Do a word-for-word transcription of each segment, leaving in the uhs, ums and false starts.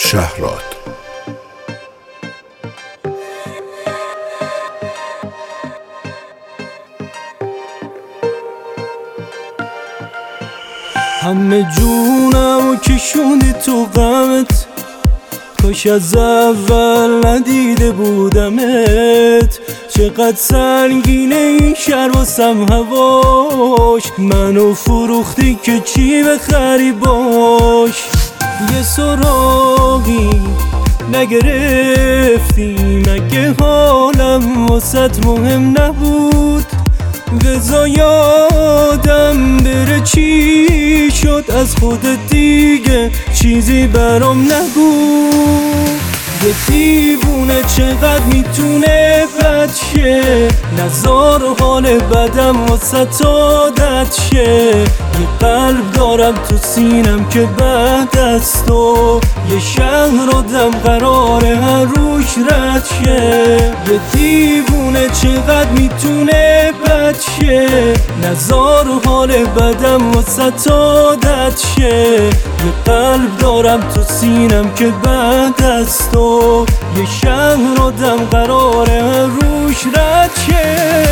شهراد. همه جونم کشوندی تو غمت، کاش از اول ندیده بودمت. چقدر سنگینه این شهر واسم هواش، منو فروختی که چی بخری باش. یه سراغی نگرفتی مگه حالم واسط مهم نبود؟ بذار یادم بره چی شد از خودت دیگه چیزی برام نگو. یه دیوونه چقدر میتونه بد شه، نزار حال بدم واسه عادت شه. یه قلب دارم تو سینم که بعد از تو یه شهر آدم قراره هر روش رد شه. یه دیوونه چقدر میتونه بد شه، نزار حال بدم واسه عادت شه. یه قلب دارم تو سینم که بعد از تو یه شهر آدم قراره هر روش رد شه.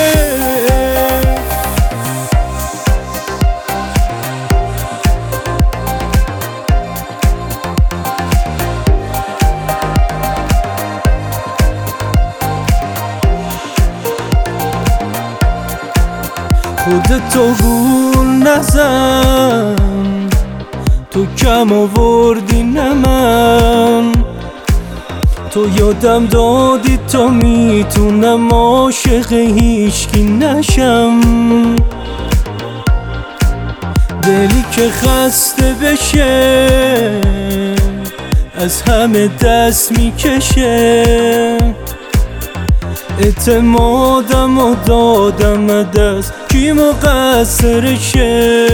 خودتو گول نزن، تو کم آوردی نه من. تو یادم دادی تا میتونم عاشق هیچکی نشم. دلی که خسته بشه از همه دست میکشه. اعتمادم و دادم دست، کی مقصرشه؟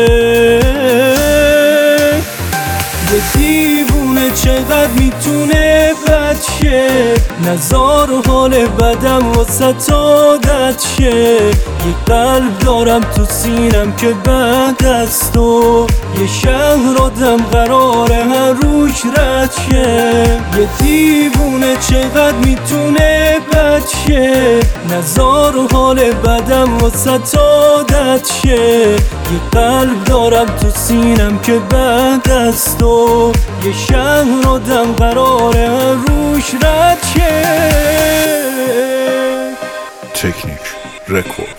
یه دیوونه چقدر میتونه بد شه، نزار حال بدم واسه عادت شه. یه قلب دارم تو سینم که بعد از تو یه شهر آدم قراره هر روش رد شه. یه دیوونه چقدر میتونه بد شه، نزار حال بدم واسه عادت شه. یه قلب دارم تو سینم که بعد از تو یه شهر آدم قراره هر روش رد شه. تکنیک رکورد.